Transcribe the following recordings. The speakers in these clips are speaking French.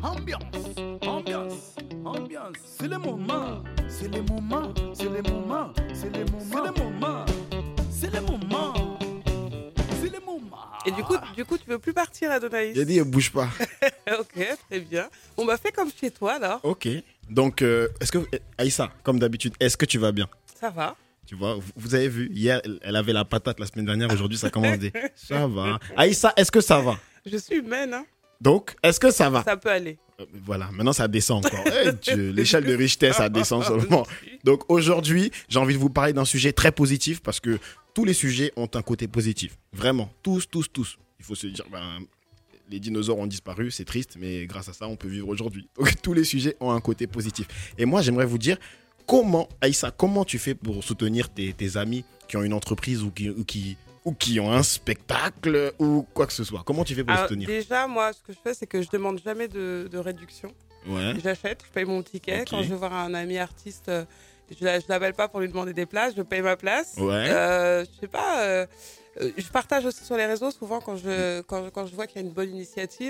ambiance. C'est le moment, c'est le moment, c'est le moment, c'est le moment, c'est le moment, c'est le moment. Et du coup, tu veux plus partir, Adonaïs? J'ai dit, bouge pas. Ok, très bien. On m'a fait comme chez toi, alors. Ok. Donc, est-ce que, Aïssa, comme d'habitude, est-ce que tu vas bien? Ça va. Tu vois, vous avez vu, hier, elle avait la patate la semaine dernière, aujourd'hui, ça commence des... Ça va. Aïssa, est-ce que ça va? Je suis humaine, hein. Donc, est-ce que ça va? Ça peut aller. Voilà, maintenant ça descend encore. Eh Dieu, l'échelle de Richter, ça descend seulement. Donc aujourd'hui, j'ai envie de vous parler d'un sujet très positif parce que tous les sujets ont un côté positif. Vraiment, tous. Il faut se dire, les dinosaures ont disparu, c'est triste, mais grâce à ça, on peut vivre aujourd'hui. Donc tous les sujets ont un côté positif. Et moi, j'aimerais vous dire, Aïssa, comment tu fais pour soutenir tes amis qui ont une entreprise ou qui ont un spectacle ou quoi que ce soit? Comment tu fais pour les soutenir? Déjà, moi, ce que je fais, c'est que je demande jamais de réduction. Ouais. J'achète, je paye mon ticket. Ok. Quand je veux voir un ami artiste, je l'appelle pas pour lui demander des places, je paye ma place. Ouais. Je sais pas. Je partage aussi sur les réseaux. Souvent, quand je vois qu'il y a une bonne initiative,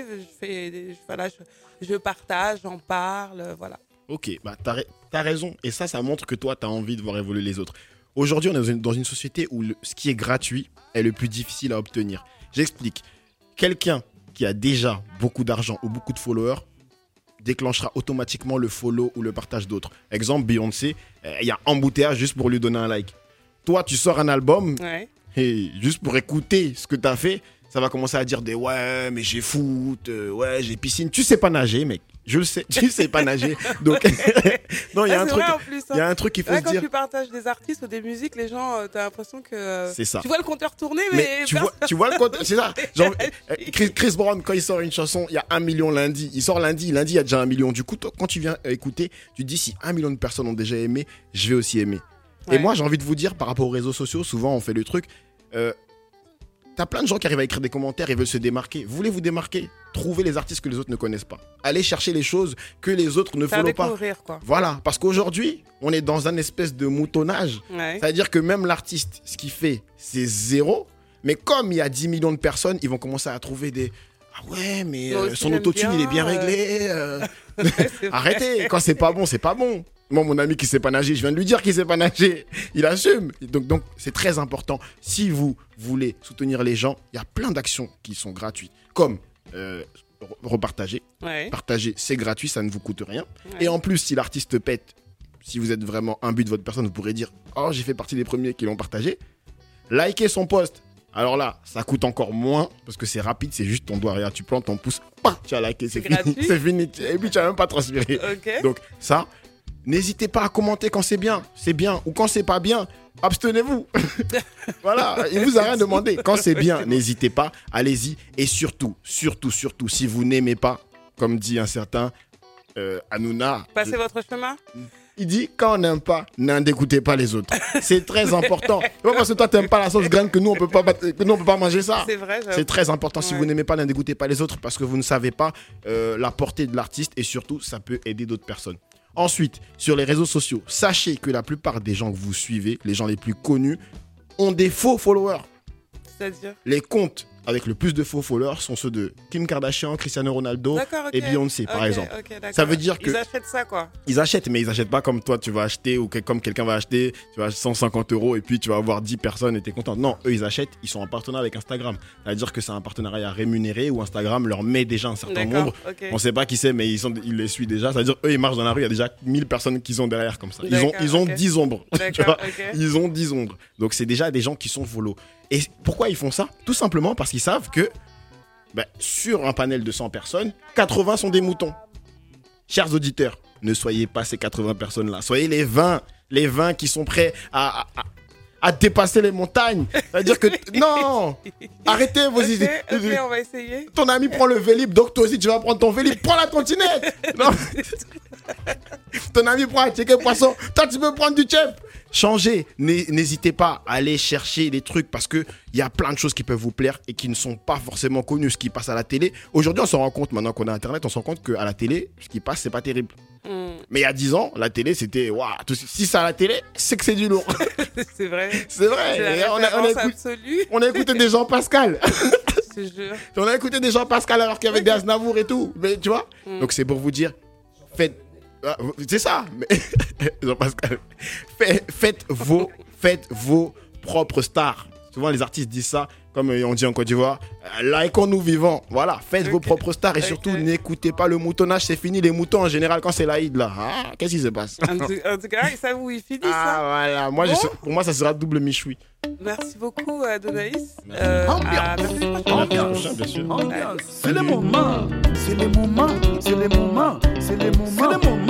je partage, j'en parle, voilà. Ok, t'as raison. Et ça montre que toi, t'as envie de voir évoluer les autres. Aujourd'hui, on est dans une société où ce qui est gratuit est le plus difficile à obtenir. J'explique. Quelqu'un qui a déjà beaucoup d'argent ou beaucoup de followers déclenchera automatiquement le follow ou le partage d'autres. Exemple, Beyoncé, il y a embouteillage juste pour lui donner un like. Toi, tu sors un album Ouais. et juste pour écouter ce que t'as fait, ça va commencer à dire des ouais, mais j'ai foot, ouais, j'ai piscine. Tu sais pas nager, mec. Je le sais, tu sais pas nager. Donc, non, il y a un truc. Vrai, en plus, hein. Il y a un truc qu'il faut Là, se quand dire. tu partages des artistes ou des musiques, les gens, t'as l'impression que. C'est ça. Tu vois le compteur tourner, mais. tu vois le compte, c'est ça. Genre, Chris Brown, quand il sort une chanson, il y a 1 million lundi. Il sort lundi, il y a déjà 1 million. Du coup, toi, quand tu viens écouter, tu te dis si 1 million de personnes ont déjà aimé, je vais aussi aimer. Ouais. Et moi, j'ai envie de vous dire, par rapport aux réseaux sociaux, souvent on fait le truc. T'as plein de gens qui arrivent à écrire des commentaires et veulent se démarquer. Vous voulez vous démarquer? Trouvez les artistes que les autres ne connaissent pas. Allez chercher les choses que les autres ne Faire follow pas. découvrir, quoi. Voilà, parce qu'aujourd'hui, on est dans un espèce de moutonnage. Ouais. C'est-à-dire que même l'artiste, ce qu'il fait, c'est zéro. Mais comme il y a 10 millions de personnes, ils vont commencer à trouver des... Ah ouais, mais Moi aussi, son j'aime autotune, il est bien bien, réglé. Ouais, c'est vrai. Arrêtez, quand c'est pas bon, c'est pas bon. Moi, mon ami qui sait pas nager, je viens de lui dire qu'il sait pas nager. Il assume. Donc c'est très important. Si vous voulez soutenir les gens, il y a plein d'actions qui sont gratuites. Comme repartager. Ouais. Partager, c'est gratuit, ça ne vous coûte rien. Ouais. Et en plus, si l'artiste pète, si vous êtes vraiment imbu de votre personne, vous pourrez dire « Oh, j'ai fait partie des premiers qui l'ont partagé ». Likez son post. Alors là, ça coûte encore moins parce que c'est rapide, c'est juste ton doigt. Regarde, tu plantes ton pouce, tu as liké, c'est fini. gratuit. C'est fini. Et puis, tu n'as même pas transpiré. Ok. Donc, ça, n'hésitez pas à commenter quand c'est bien. Ou quand c'est pas bien, abstenez-vous. Voilà, il vous a rien demandé. Quand c'est bien, n'hésitez pas, allez-y. Et surtout, si vous n'aimez pas, comme dit un certain Hanouna, Passez votre chemin. il dit quand on n'aime pas, n'en dégoûtez pas les autres. C'est très important. C'est pas parce que toi t'aimes pas la sauce graine que nous on peut pas manger ça. C'est vrai. j'avoue. C'est très important. Si Ouais. vous n'aimez pas, n'en dégoûtez pas les autres parce que vous ne savez pas la portée de l'artiste et surtout ça peut aider d'autres personnes. Ensuite, sur les réseaux sociaux, sachez que la plupart des gens que vous suivez, les gens les plus connus, ont des faux followers. C'est-à-dire. Les comptes avec le plus de faux followers sont ceux de Kim Kardashian, Cristiano Ronaldo D'accord, ok. et Beyoncé, par Ok, exemple. ok, d'accord. Ça veut dire que- Ils achètent ça, quoi. Ils achètent, mais ils achètent pas comme toi, tu vas acheter ou comme quelqu'un va acheter, tu vas 150 € et puis tu vas avoir 10 personnes et t'es content. Non, eux ils achètent, ils sont en partenariat avec Instagram. C'est-à-dire que c'est un partenariat rémunéré où Instagram leur met déjà un certain D'accord, nombre. ok. On sait pas qui c'est, mais ils les suivent déjà. C'est-à-dire eux ils marchent dans la rue, il y a déjà 1000 personnes qui sont derrière comme ça. D'accord, Ils ont ok. 10 ombres. Tu D'accord, vois. ok. Ils ont 10 ombres. Donc c'est déjà des gens qui sont follow. Et pourquoi ils font ça? Tout simplement parce qu'ils savent que sur un panel de 100 personnes, 80 sont des moutons. Chers auditeurs, ne soyez pas ces 80 personnes-là. Soyez les 20 qui sont prêts à dépasser les montagnes. C'est-à-dire que, non, arrêtez vos idées. Ok, on va essayer. Ton ami prend le Vélib, donc toi aussi tu vas prendre ton Vélib. Prends la trottinette. Non. Ton ami prend un ticket poisson, toi tu peux prendre du tchèp. Changez, n'hésitez pas à aller chercher des trucs parce qu'il y a plein de choses qui peuvent vous plaire et qui ne sont pas forcément connues, ce qui passe à la télé. Aujourd'hui, on se rend compte, maintenant qu'on a Internet, on se rend compte qu'à la télé, ce qui passe, c'est pas terrible. Mais il y a 10 ans, la télé, c'était waouh. Si c'est à la télé, c'est que c'est du lourd. C'est vrai. C'est vrai. C'est la Et référence on a absolue. on a écouté des Jean Pascal. te jure. On a écouté des Jean-Pascal alors qu'il y avait des Aznavour et tout. Mais tu vois. Donc c'est pour vous dire, faites. C'est ça. Mais Jean-Pascal. Faites vos propres stars. Souvent les artistes disent ça, comme on dit en Côte d'Ivoire. Likons-nous vivants. Voilà. Faites vos propres stars et surtout n'écoutez pas le moutonnage. C'est fini les moutons en général quand c'est l'Aïd là. Ah, qu'est-ce qui se passe? En tout cas, ils savent où ils finissent. Ah voilà. Pour moi ça sera double michoui. Merci beaucoup, Adonaïs. Ambiance, bien sûr. Ambiance. C'est le moment. C'est le moment. C'est le moment. C'est le moment. C'est le moment.